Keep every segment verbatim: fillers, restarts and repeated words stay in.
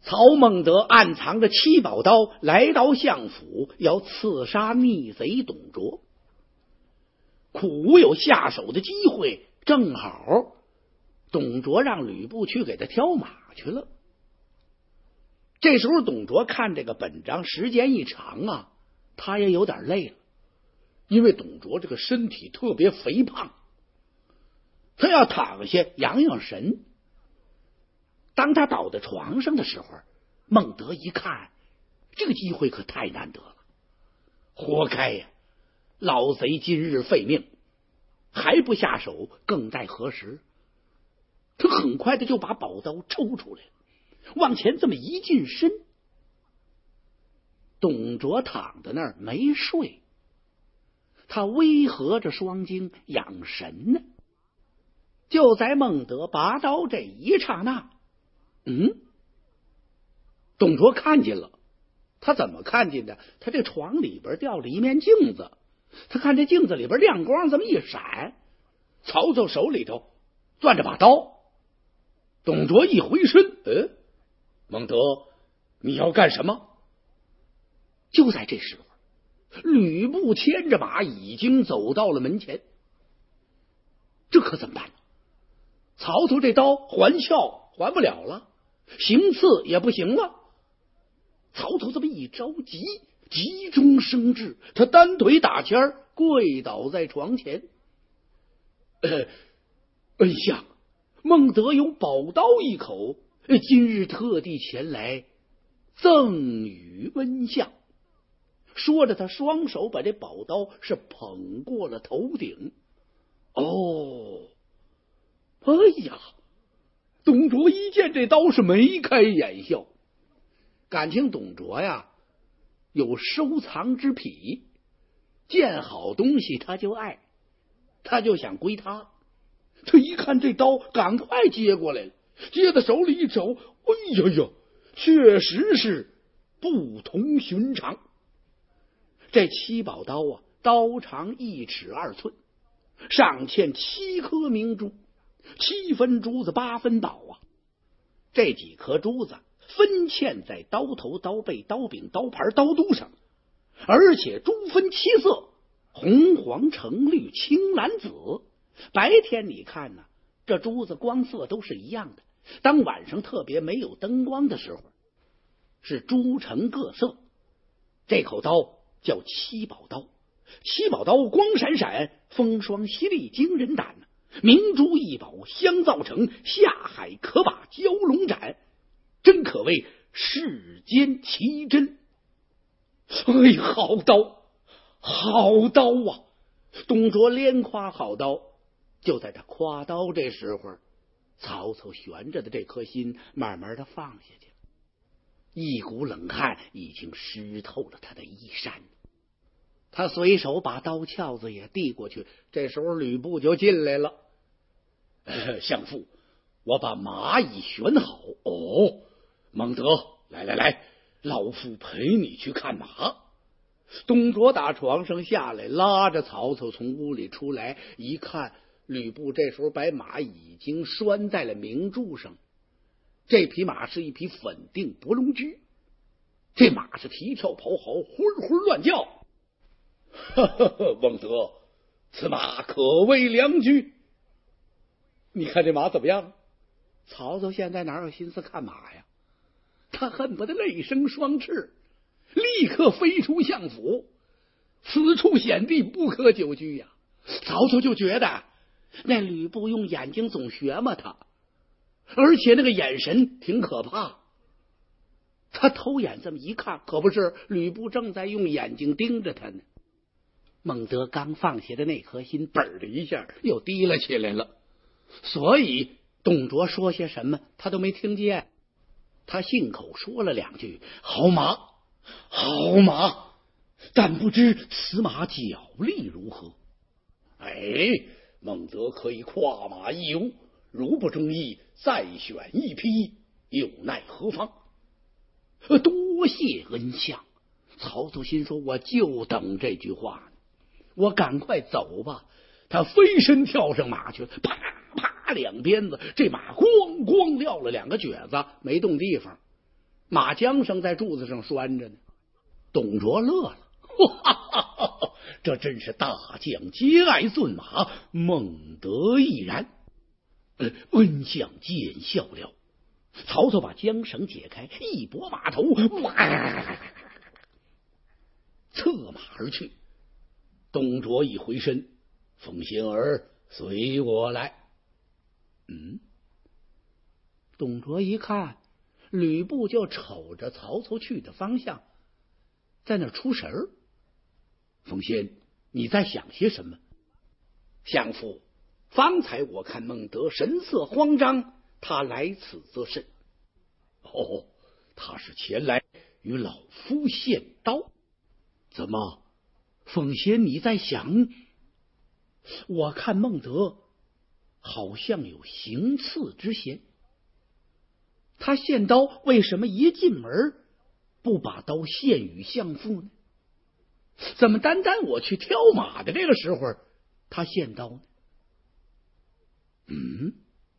曹孟德暗藏着七宝刀来到相府，要刺杀逆贼董卓。苦有下手的机会，正好董卓让吕布去给他挑马去了。这时候董卓看这个本章时间一长啊，他也有点累了，因为董卓这个身体特别肥胖，他要躺下养养神。当他倒在床上的时候，孟德一看，这个机会可太难得了，活该呀！老贼今日废命，还不下手，更待何时？他很快的就把宝刀抽出来，往前这么一近身。董卓躺在那儿没睡，他微合着双睛养神呢。就在孟德拔刀这一刹那，嗯，董卓看见了。他怎么看见的？他这床里边掉了一面镜子，他看这镜子里边亮光这么一闪，曹操手里头攥着把刀。董卓一回身，呃，孟德，你要干什么？就在这时候，吕布牵着马已经走到了门前。这可怎么办呢？曹操这刀还鞘还不了了，行刺也不行了。曹操这么一着急，急中生智，他单腿打前儿，跪倒在床前。呃，恩相，孟德有宝刀一口，今日特地前来赠与恩相。说着，他双手把这宝刀是捧过了头顶。哦，哎呀！董卓一见这刀是眉开眼笑，感情董卓呀有收藏之癖，见好东西他就爱，他就想归他。他一看这刀，赶快接过来了，接在手里一瞅，哎呀呀，确实是不同寻常。这七宝刀啊，刀长一尺二寸，上嵌七颗明珠，七分珠子八分宝啊！这几颗珠子分嵌在刀头、刀背、刀柄、刀盘、刀肚上，而且珠分七色：红、黄、橙、绿、青、蓝、紫。白天你看呢，这珠子光色都是一样的；当晚上特别没有灯光的时候，是珠成各色。这口刀叫七宝刀，七宝刀光闪闪，风霜犀利，惊人胆呢。明珠一宝相造成，下海可把蛟龙斩，真可谓世间奇珍。哎，好刀，好刀啊！董卓连夸好刀。就在他夸刀这时候，曹操悬着的这颗心慢慢的放下去了，一股冷汗已经湿透了他的衣衫。他随手把刀鞘子也递过去，这时候吕布就进来了。呃、相父，我把马已选好。哦，孟德，来来来，老夫陪你去看马。董卓打床上下来，拉着曹操从屋里出来，一看吕布这时候把马已经拴在了明柱上。这匹马是一匹粉定伯龙驹，这马是蹄跳跑好，昏昏乱叫。呵呵呵，孟德，此马可谓良驹。你看这马怎么样？曹操现在哪有心思看马呀？他恨不得泪生双翅，立刻飞出相府。此处险地，不可久居呀！曹操就觉得那吕布用眼睛总学嘛他，而且那个眼神挺可怕。他偷眼这么一看，可不是，吕布正在用眼睛盯着他呢。孟德刚放下的那颗心，嘣的一下又提了起来了。所以董卓说些什么他都没听见，他信口说了两句：好马，好马，但不知此马脚力如何。哎，孟德可以跨马一游，如不中意，再选一匹，又奈何方？多谢恩相。曹操心说，我就等这句话呢，我赶快走吧。他飞身跳上马去，啪啪两鞭子，这马咣咣撂了两个蹶子，没动地方。 马缰绳在柱子上拴着呢。董卓乐了，哈哈哈哈，这真是大将皆爱骏马，孟德亦然。呃，温相见笑了。曹操把缰绳解开，一拨马头，哇，策马而去。董卓一回身，奉先儿随我来。嗯，董卓一看，吕布就瞅着曹操去的方向，在那出神儿。奉先，你在想些什么？相父，方才我看孟德神色慌张，他来此则甚？哦，他是前来与老夫献刀。怎么，奉先你在想？我看孟德好像有行刺之嫌，他献刀为什么一进门不把刀献与相父呢？怎么单单我去挑马的这个时候他献刀呢？嗯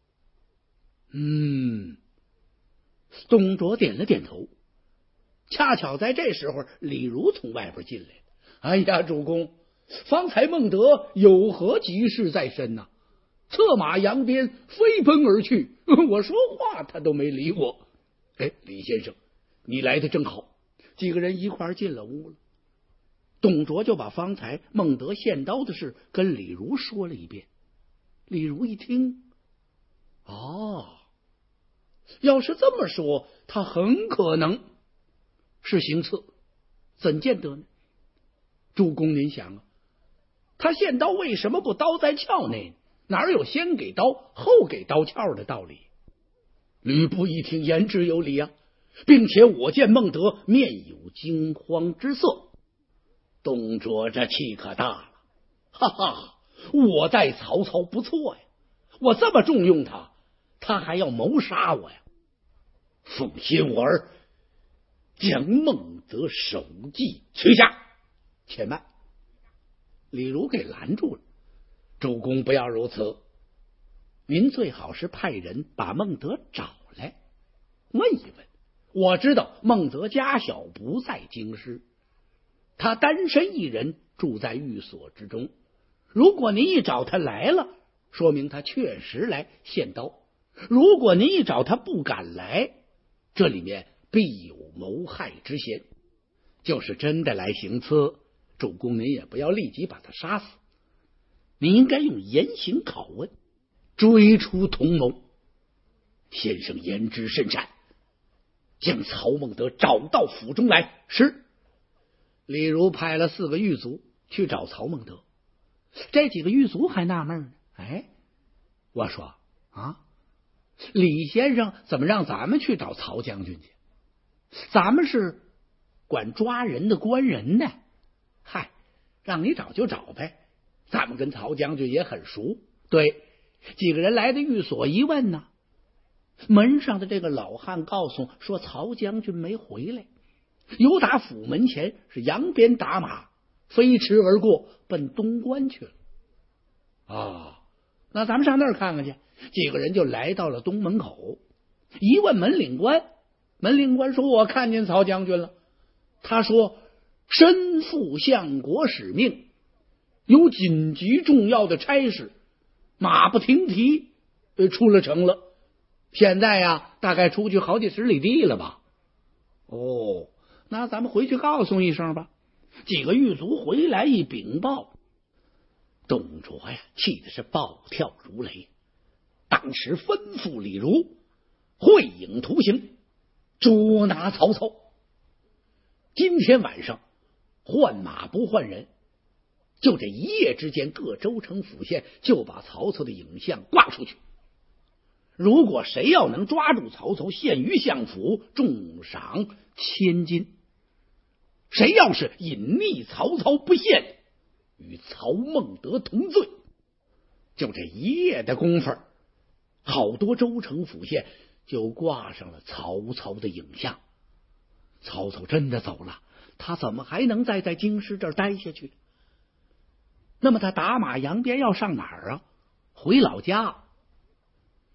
嗯，董卓点了点头。恰巧在这时候，李儒从外边进来了。哎呀，主公，方才孟德有何急事在身呐、啊？策马扬鞭飞奔而去，我说话他都没理我。哎，李先生，你来的正好。几个人一块进了屋了。董卓就把方才孟德献刀的事跟李儒说了一遍。李儒一听，哦，要是这么说，他很可能是行刺，怎见得呢？主公您想啊，他献刀为什么不刀在鞘内呢？哪有先给刀后给刀鞘的道理？吕布一听，言之有理啊，并且我见孟德面有惊慌之色。董卓这气可大了，哈哈，我待曹操不错呀，我这么重用他，他还要谋杀我呀！奉先我儿将孟德首级取下。且慢，李儒给拦住了。主公不要如此，您最好是派人把孟德找来，问一问。我知道孟德家小不在京师，他单身一人住在寓所之中。如果您一找他来了，说明他确实来献刀；如果您一找他不敢来，这里面必有谋害之嫌。就是真的来行刺，主公您也不要立即把他杀死，你应该用严刑拷问，追出同谋。先生言之甚善，将曹孟德找到府中来。是。李儒派了四个狱卒去找曹孟德。这几个狱卒还纳闷呢，哎，我说啊，李先生怎么让咱们去找曹将军去？咱们是管抓人的官人呢。嗨，让你找就找呗，咱们跟曹将军也很熟。对，几个人来的寓所一问呢，门上的这个老汉告诉说曹将军没回来，由打府门前是扬鞭打马飞驰而过，奔东关去了。啊，那咱们上那儿看看去。几个人就来到了东门口，一问门领官，门领官说我看见曹将军了。他说身负相国使命，有紧急重要的差事，马不停蹄呃出了城了。现在呀，大概出去好几十里地了吧。哦，那咱们回去告诉一声吧。几个狱卒回来一禀报，董卓呀，气的是暴跳如雷，当时吩咐李儒会影图形，捉拿曹操。今天晚上换马不换人，就这一夜之间，各州城府县就把曹操的影像挂出去。如果谁要能抓住曹操，献于相府，重赏千金。谁要是隐匿曹操不献，与曹孟德同罪。就这一夜的功夫，好多州城府县就挂上了曹操的影像。曹操真的走了，他怎么还能再在京师这儿待下去？那么他打马扬鞭要上哪儿啊？回老家。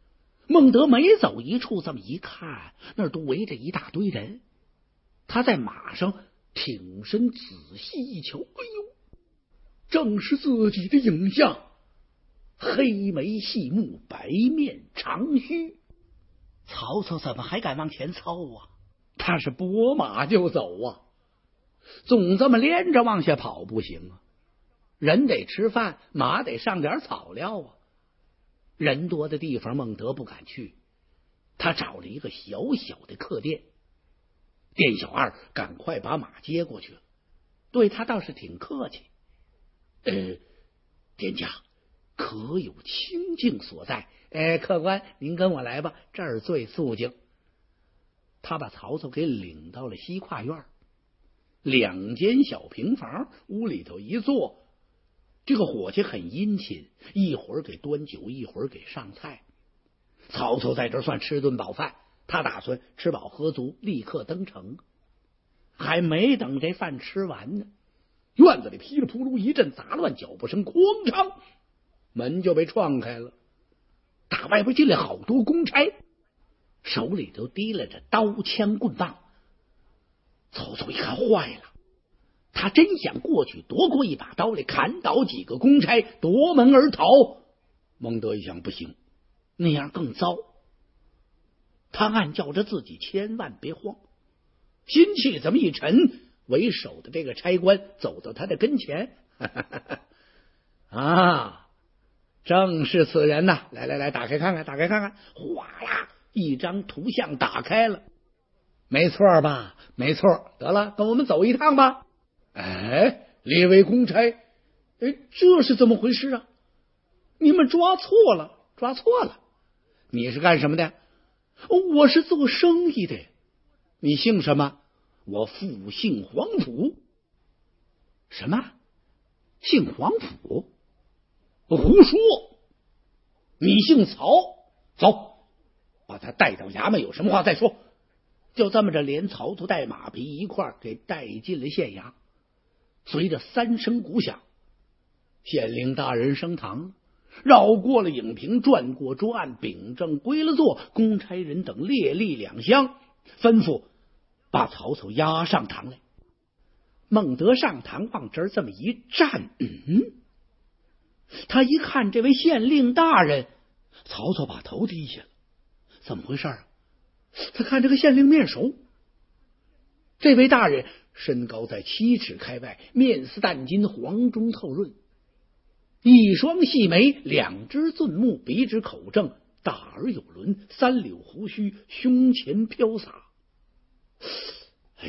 孟德每走一处，这么一看，那儿都围着一大堆人。他在马上挺身仔细一瞧，哎呦，正是自己的影像，黑眉细目，白面长须。曹操怎么还敢往前操啊？他是拨马就走啊，总这么连着往下跑不行啊，人得吃饭，马得上点草料啊。人多的地方孟德不敢去，他找了一个小小的客店，店小二赶快把马接过去了，对他倒是挺客气。呃，店家可有清净所在？哎，客官您跟我来吧，这儿最肃静。他把曹操给领到了西跨院，两间小平房，屋里头一坐，这个伙计很殷勤，一会儿给端酒，一会儿给上菜。曹操在这算吃顿饱饭，他打算吃饱喝足，立刻登城。还没等这饭吃完呢，院子里噼里扑噜一阵杂乱，脚步声哐当，门就被撞开了。打外边进来好多公差，手里头提拉着刀枪棍棒。曹操一看坏了，他真想过去夺过一把刀来砍倒几个公差，夺门而逃。孟德一想，不行，那样更糟。他暗叫着自己千万别慌，心气这么一沉，为首的这个差官走到他的跟前，哈哈哈哈啊，正是此人呐！来来来，打开看看，打开看看，哗啦，一张图像打开了。没错吧？没错。得了，跟我们走一趟吧。哎，列位公差，哎，这是怎么回事啊？你们抓错了，抓错了。你是干什么的？我是做生意的。你姓什么？我父姓黄甫。什么？姓黄甫？胡说！你姓曹，走，把他带到衙门，有什么话再说。就这么着，连曹操带马匹一块儿给带进了县衙。随着三声鼓响，县令大人升堂了，绕过了影屏，转过桌案，秉正归了座，公差人等列立两厢，吩咐把曹操押上堂来。孟德上堂往这儿这么一站，嗯，他一看这位县令大人，曹操把头低下了。怎么回事啊？他看这个县令面熟，这位大人身高在七尺开外，面似淡金，黄中透润，一双细眉，两只俊目，鼻直口正，大而有轮，三绺胡须，胸前飘洒。哎，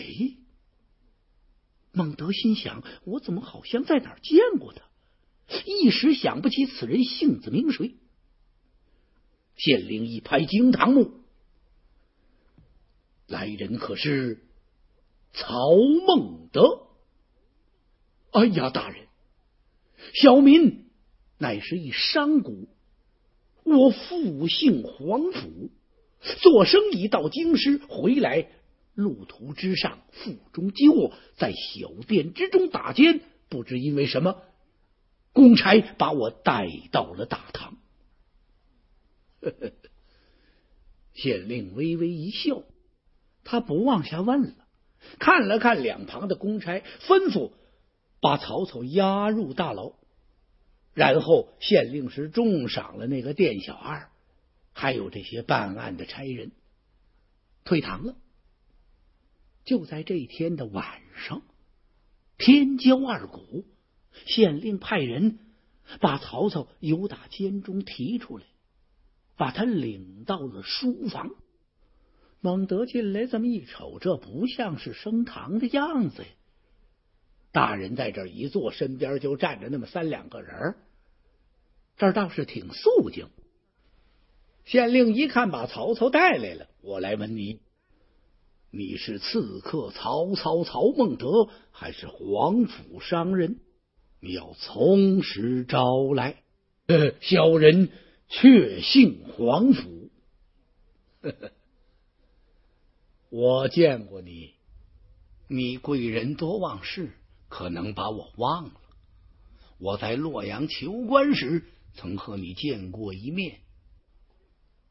孟德心想，我怎么好像在哪儿见过他？一时想不起此人姓子名谁。县令一拍惊堂木，来人可是曹孟德。哎呀，大人，小民乃是一商贾，我父姓黄甫，做生意到京师，回来路途之上，腹中饥饿，在小店之中打尖，不知因为什么，公差把我带到了大堂。呵呵，县令微微一笑，他不往下问了，看了看两旁的公差，吩咐把曹操押入大牢。然后县令是重赏了那个店小二，还有这些办案的差人，退堂了。就在这一天的晚上，天交二鼓，县令派人把曹操由打监中提出来，把他领到了书房。孟德进来这么一瞅，这不像是升堂的样子呀。大人在这儿一坐，身边就站着那么三两个人，这儿倒是挺肃静。县令一看把曹操带来了，我来问你，你是刺客曹操曹孟德，还是黄甫商人？你要从实招来。呃，小人确姓黄甫。呵呵，我见过你，你贵人多忘事，可能把我忘了。我在洛阳求官时曾和你见过一面。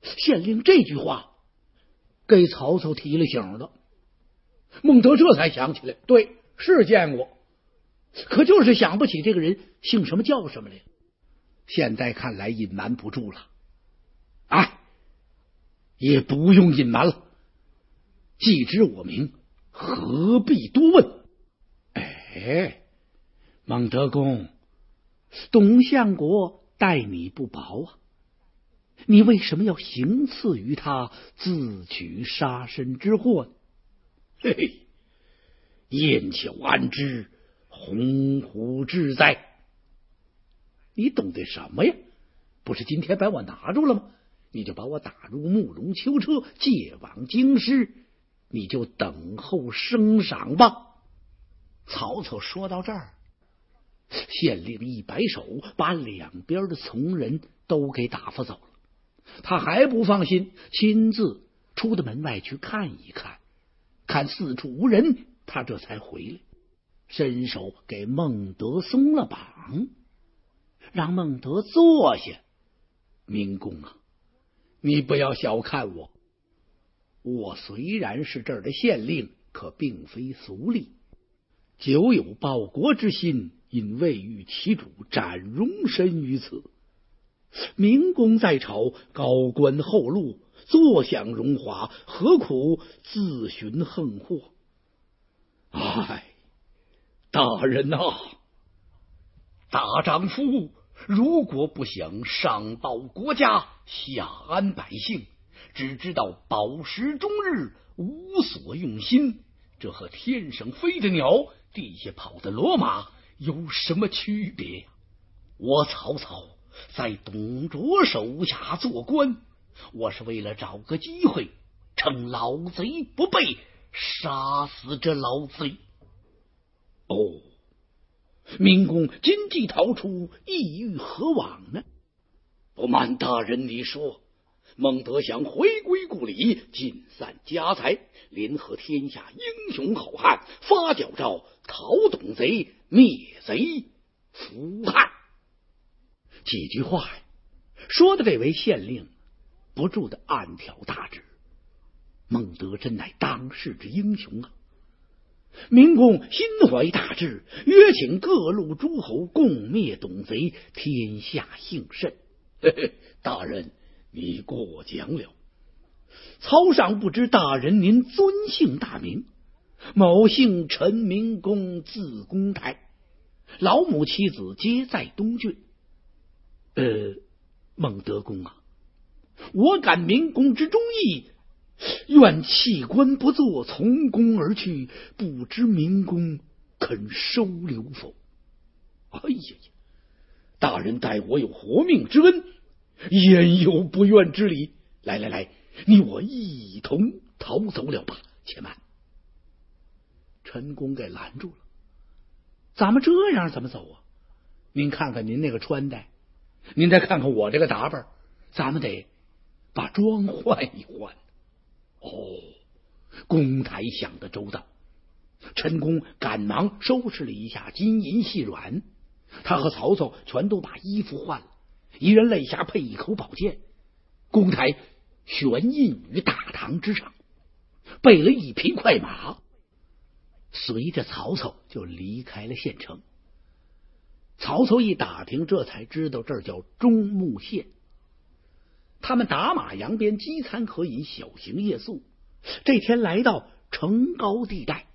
县令这句话给曹操提了醒了。孟德这才想起来，对，是见过，可就是想不起这个人姓什么叫什么来。现在看来隐瞒不住了，哎，也不用隐瞒了，既知我名，何必多问？哎，孟德公，董相国待你不薄啊，你为什么要行刺于他，自取杀身之祸呢？嘿嘿，燕巧安知鸿鹄之哉？你懂得什么呀？不是今天把我拿住了吗？你就把我打入慕容囚车，借往京师，你就等候升赏吧。曹操说到这儿，县令一摆手，把两边的从人都给打发走了。他还不放心，亲自出到门外去看一看，看四处无人，他这才回来，伸手给孟德松了绑，让孟德坐下。明公啊，你不要小看我，我虽然是这儿的县令，可并非俗吏，久有报国之心，因未遇其主，暂容身于此。明公在朝，高官厚禄，坐享荣华，何苦自寻横祸？哎，大人呐、啊，大丈夫如果不想上报国家，下安百姓，只知道饱食终日，无所用心，这和天上飞的鸟，地下跑的骡马有什么区别？我曹操在董卓手下做官，我是为了找个机会，趁老贼不备，杀死这老贼。哦，明公今既逃出，意欲何往呢？不瞒大人你说，孟德想回归故里，尽散家财，联合天下英雄好汉，发矫诏讨董贼，灭贼伏汉。几句话呀，说的这位县令不住的暗挑大指，孟德真乃当世之英雄啊！明公心怀大志，约请各路诸侯共灭董贼，天下幸甚。嘿嘿，大人你过奖了。曹尚不知大人您尊姓大名？某姓陈，明公，字公台，老母妻子皆在东郡。呃，孟德公啊，我感明公之忠义，愿弃官不做，从公而去，不知明公肯收留否？哎呀呀，大人待我有活命之恩，焉有不愿之理？来来来，你我一同逃走了吧。且慢，陈公给拦住了。咱们这样怎么走啊？您看看您那个穿戴，您再看看我这个打扮，咱们得把妆换一换。哦，公台想得周到。陈宫赶忙收拾了一下金银细软，他和曹操全都把衣服换了，一人肋下配一口宝剑。公台悬印于大堂之上，备了一匹快马，随着曹操就离开了县城。曹操一打听，这才知道这儿叫中牟县。他们打马扬鞭，饥餐渴饮，小行夜宿。这天来到城高地带，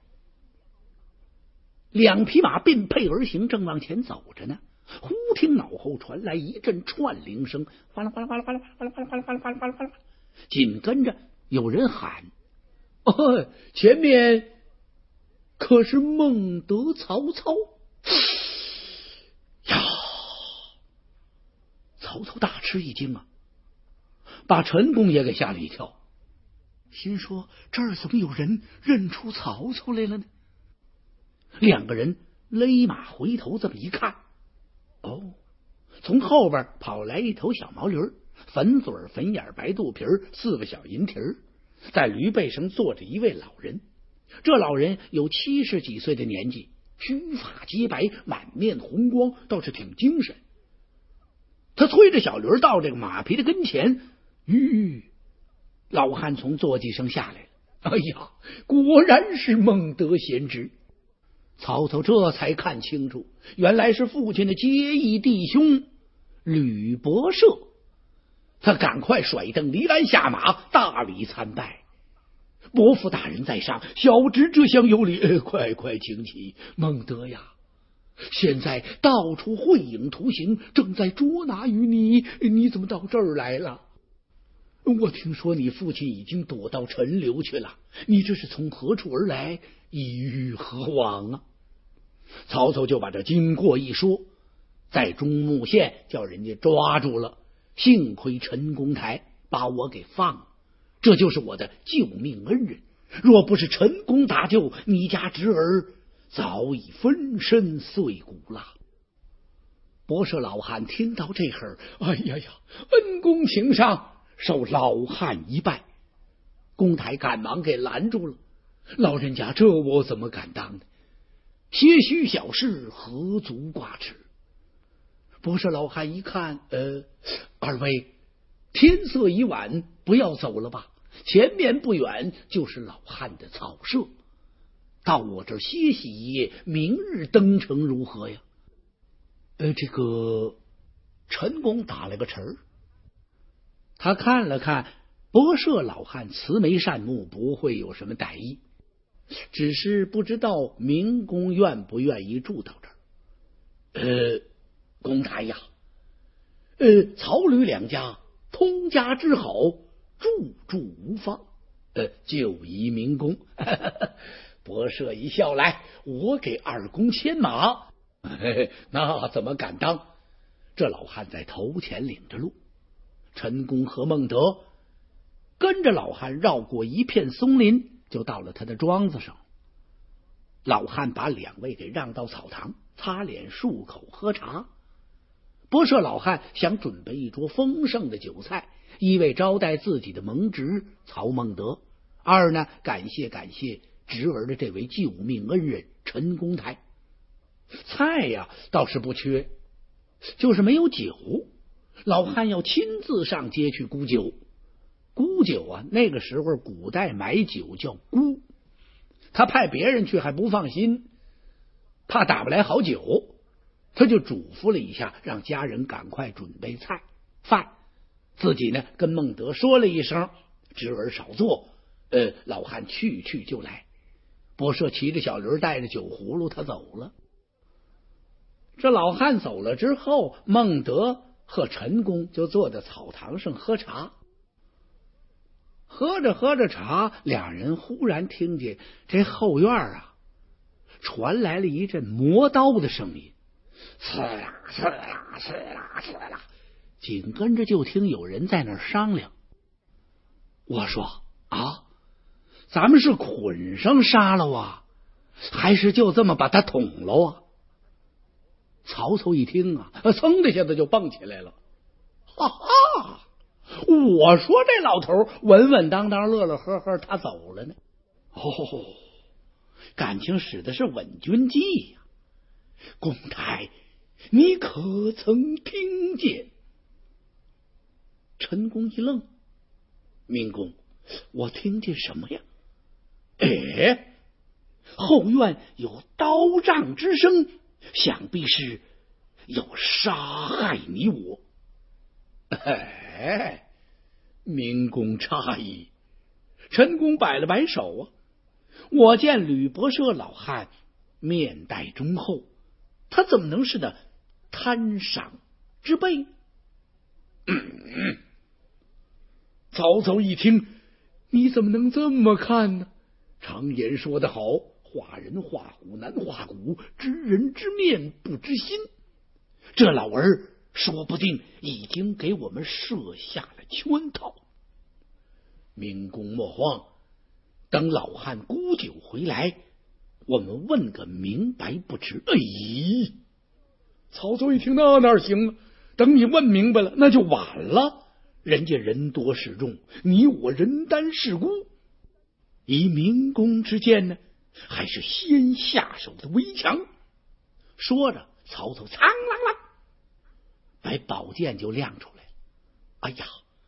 两匹马并辔而行，正往前走着呢。忽听脑后传来一阵串铃声，哗啦哗啦哗啦哗啦哗啦哗啦哗啦哗啦哗啦哗啦哗啦，紧跟着有人喊：“哦，前面可是孟德曹操？”呀！曹操大吃一惊啊，把陈宫也给吓了一跳，心说这儿怎么有人认出曹操来了呢？两个人勒马回头，这么一看，哦，从后边跑来一头小毛驴，粉嘴粉眼白肚皮，四个小银蹄儿，在驴背上坐着一位老人。这老人有七十几岁的年纪，须发皆白，满面红光，倒是挺精神。他推着小驴到这个马匹的跟前， 吁，老汉从坐骑上下来了。哎呀，果然是孟德贤侄。曹操这才看清楚，原来是父亲的结义弟兄吕伯奢。他赶快甩蹬离鞍下马，大礼参拜。伯父大人在上，小侄这厢有礼。呃、快快请起。孟德呀，现在到处绘影图形，正在捉拿于你，你怎么到这儿来了？我听说你父亲已经躲到陈留去了，你这是从何处而来，意欲何往啊？曹操就把这经过一说，在中牟县叫人家抓住了，幸亏陈公台把我给放了，这就是我的救命恩人。若不是陈公搭救，你家侄儿早已粉身碎骨了。伯奢老汉听到这会儿，哎呀呀，恩公请上，受老汉一拜。公台赶忙给拦住了，老人家，这我怎么敢当呢？些许小事，何足挂齿。伯奢老汉一看，呃，二位天色已晚，不要走了吧，前面不远就是老汉的草舍，到我这儿歇息一夜，明日登城如何呀？呃，这个陈公打了个词儿，他看了看伯奢老汉慈眉善目，不会有什么歹意，只是不知道明公愿不愿意住到这儿。呃，公台呀，呃，曹吕两家通家之好，住住无妨。呃，就宜明公。伯奢一笑，来，我给二公牵马。嘿嘿，那怎么敢当？这老汉在头前领着路，陈公和孟德跟着老汉绕过一片松林，就到了他的庄子上。老汉把两位给让到草堂，擦脸漱口喝茶。伯奢老汉想准备一桌丰盛的酒菜，一为招待自己的盟侄曹孟德，二呢感谢感谢侄儿的这位救命恩人陈公台。菜呀倒是不缺，就是没有酒。老汉要亲自上街去沽酒。沽酒啊，那个时候古代买酒叫沽，他派别人去还不放心，怕打不来好酒，他就嘱咐了一下，让家人赶快准备菜饭，自己呢跟孟德说了一声，侄儿少坐，呃，老汉去去就来。伯奢骑着小驴带着酒葫芦，他走了。这老汉走了之后，孟德和陈公就坐在草堂上喝茶。喝着喝着茶，两人忽然听见这后院啊传来了一阵磨刀的声音，刺啦刺啦刺啦刺啦，紧跟着就听有人在那儿商量。我说啊，咱们是捆上杀了啊，还是就这么把他捅了啊？曹操一听啊，噌的一下子就蹦起来了。哈哈，我说这老头稳稳当当乐乐呵呵，他走了呢。哦，感情使的是稳军计呀、啊。公台，你可曾听见？陈公一愣，明公，我听见什么呀？哎，后院有刀杖之声，想必是要杀害你我。哎，明公诧异。陈公摆了摆手啊，我见吕伯奢老汉面带忠厚，他怎么能是那贪赏之辈？嗯，曹操一听，你怎么能这么看呢？常言说得好，画人画虎难画骨，知人知面不知心。这老儿说不定已经给我们设下了圈套。明公莫慌，等老汉沽酒回来，我们问个明白不迟。哎，曹操一听，那哪行啊？等你问明白了，那就晚了。人家人多势众，你我人单势孤，以明公之见呢，还是先下手的为强。说着，曹操苍啷啷把宝剑就亮出来了。哎呀，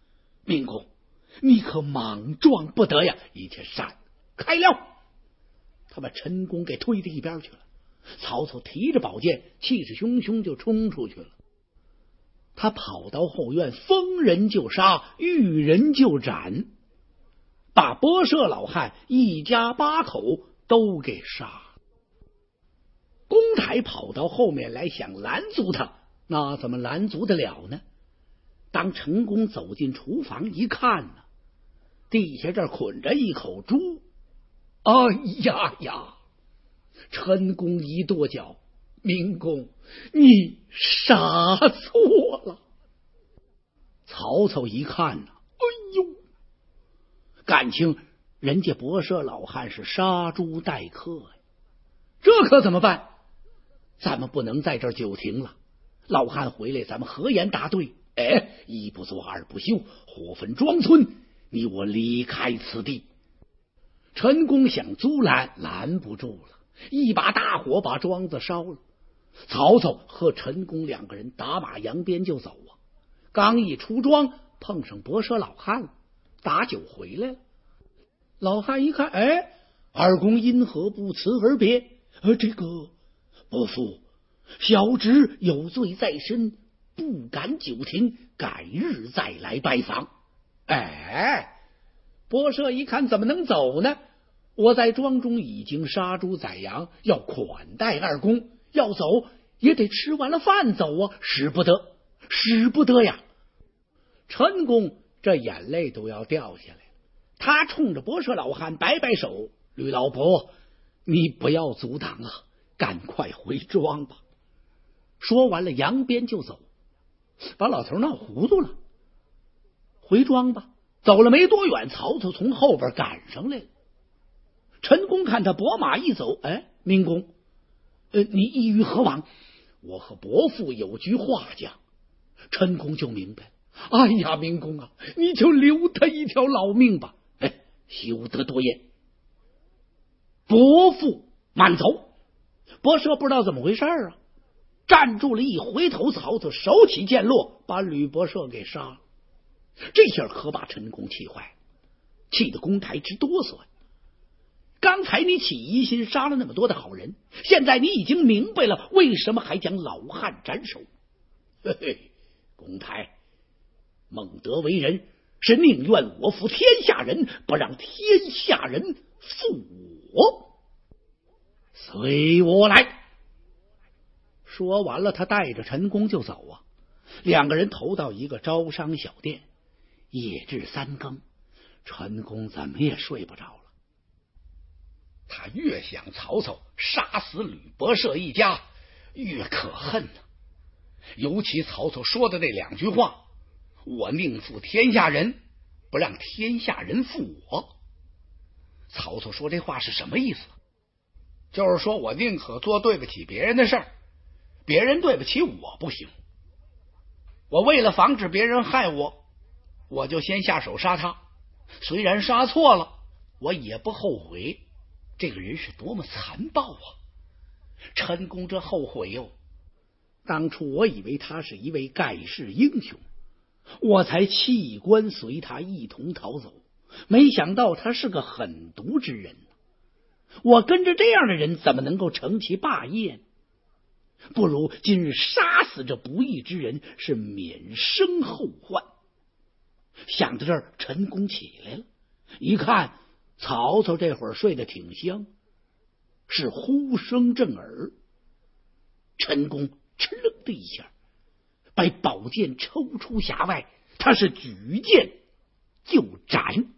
明公，你可莽撞不得呀！一且闪开了，他把陈宫给推到一边去了。曹操提着宝剑，气势汹汹就冲出去了。他跑到后院，逢人就杀，遇人就斩，把伯奢老汉一家八口都给杀了。公台跑到后面来想拦阻他，那怎么拦阻得了呢？当陈宫走进厨房一看呢，地下这捆着一口猪。哎呀呀！陈宫一跺脚，明公，你杀错了。曹操一看呢，哎呦，感情人家伯奢老汉是杀猪待客呀，这可怎么办？咱们不能在这儿久停了，老汉回来咱们何言答对？哎，一不做二不休，火焚庄村，你我离开此地。陈宫想阻拦，拦不住了，一把大火把庄子烧了。曹操和陈宫两个人打马扬鞭就走啊，刚一出庄，碰上伯奢老汉了，打酒回来了。老汉一看，哎，二公因何不辞而别？呃，这个伯父，小侄有罪在身，不敢久停，改日再来拜访。哎，伯奢一看，怎么能走呢？我在庄中已经杀猪宰羊，要款待二公，要走也得吃完了饭走啊，使不得，使不得呀！陈公这眼泪都要掉下来了，他冲着伯奢老汉摆摆手：“吕老伯，你不要阻挡了，赶快回庄吧。”说完了，扬鞭就走，把老头闹糊涂了。回庄吧，走了没多远，曹操从后边赶上来了。陈宫看他拨马一走，哎，明公，呃，你意欲何往？我和伯父有句话讲。陈宫就明白了，哎呀，明公啊，你就留他一条老命吧。哎，休得多言。伯父慢走。伯奢不知道怎么回事啊，站住了，一回头，曹操手起剑落，把吕伯奢给杀了。这下可把陈宫气坏，气得公台直哆嗦。刚才你起疑心，杀了那么多的好人，现在你已经明白了，为什么还将老汉斩首？嘿嘿，公台，孟德为人是宁愿我负天下人，不让天下人负我。随我来。说完了，他带着陈宫就走啊。两个人投到一个招商小店，夜至三更，陈宫怎么也睡不着了。他越想曹操杀死吕伯奢一家，越可恨呢、啊。尤其曹操说的那两句话：“我宁负天下人，不让天下人负我。”曹操说这话是什么意思？就是说我宁可做对不起别人的事儿，别人对不起我不行。我为了防止别人害我，我就先下手杀他。虽然杀错了，我也不后悔。这个人是多么残暴啊！陈宫这后悔哟、哦，当初我以为他是一位盖世英雄，我才弃官随他一同逃走，没想到他是个狠毒之人。我跟着这样的人怎么能够成其霸业呢？不如今日杀死这不义之人，是免生后患。想到这儿，陈宫起来了，一看曹操这会儿睡得挺香，是呼声震耳。陈宫哧楞的一下，把宝剑抽出匣外，他是举剑就斩。